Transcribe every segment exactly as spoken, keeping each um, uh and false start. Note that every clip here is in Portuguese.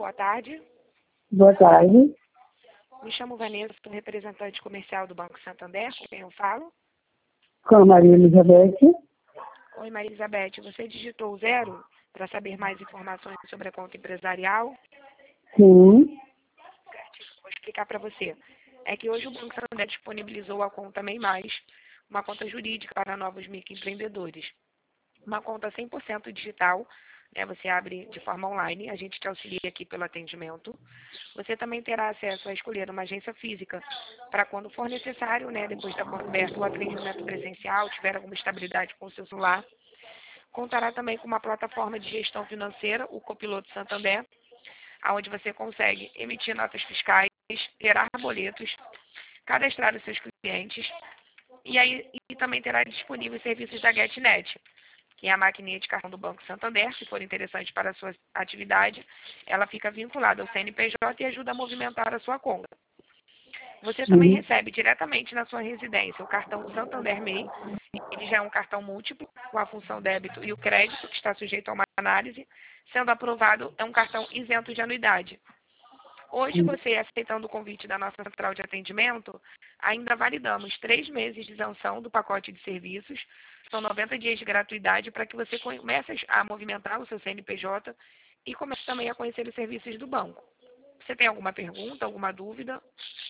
boa tarde. Boa tarde. Me chamo Vanessa, sou representante comercial do Banco Santander, com quem eu falo? Com a Maria Elizabeth. Oi, Maria Elizabeth, você digitou o zero para saber mais informações sobre a conta empresarial? Sim. Vou explicar para você. É que hoje o Banco Santander disponibilizou a conta MEI Mais, uma conta jurídica para novos microempreendedores. Uma conta cem por cento digital, né, você abre de forma online, a gente te auxilia aqui pelo atendimento. Você também terá acesso a escolher uma agência física para quando for necessário, né, depois da conta aberta, o atendimento presencial, tiver alguma estabilidade com o seu celular. Contará também com uma plataforma de gestão financeira, o Copiloto Santander, onde você consegue emitir notas fiscais, gerar boletos, cadastrar os seus clientes e, aí, e também terá disponível os serviços da GetNet, que é a maquininha de cartão do Banco Santander. Se for interessante para a sua atividade, ela fica vinculada ao C N P J e ajuda a movimentar a sua conta. Você também Sim. recebe diretamente na sua residência o cartão Santander MEI. Ele já é um cartão múltiplo, com a função débito e o crédito, que está sujeito a uma análise. Sendo aprovado, é um cartão isento de anuidade. Hoje, você, aceitando o convite da nossa central de atendimento, ainda validamos três meses de isenção do pacote de serviços. São noventa dias de gratuidade para que você comece a movimentar o seu C N P J e comece também a conhecer os serviços do banco. Você tem alguma pergunta, alguma dúvida?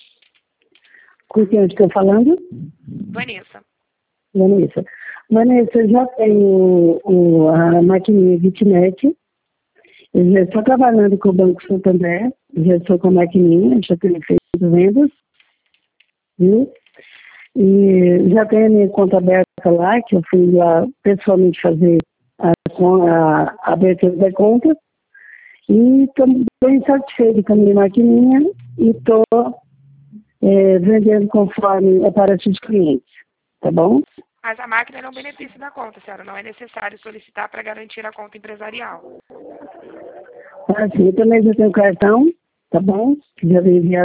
Com quem eu estou falando? Vanessa. Vanessa. Vanessa, eu já tenho o, a maquininha GetNet. Eu já estou trabalhando com o Banco Santander. Já estou com a maquininha, já tenho feito vendas. Viu? E já tenho a minha conta aberta lá, que eu fui lá pessoalmente fazer a, a, a abertura da conta. E estou bem satisfeito com a minha maquininha e estou é, vendendo conforme aparece os clientes. Tá bom? Mas a máquina é um benefício da conta, senhora. Não é necessário solicitar para garantir a conta empresarial. Assim, eu também já tenho cartão, tá bom? Que já veio enviado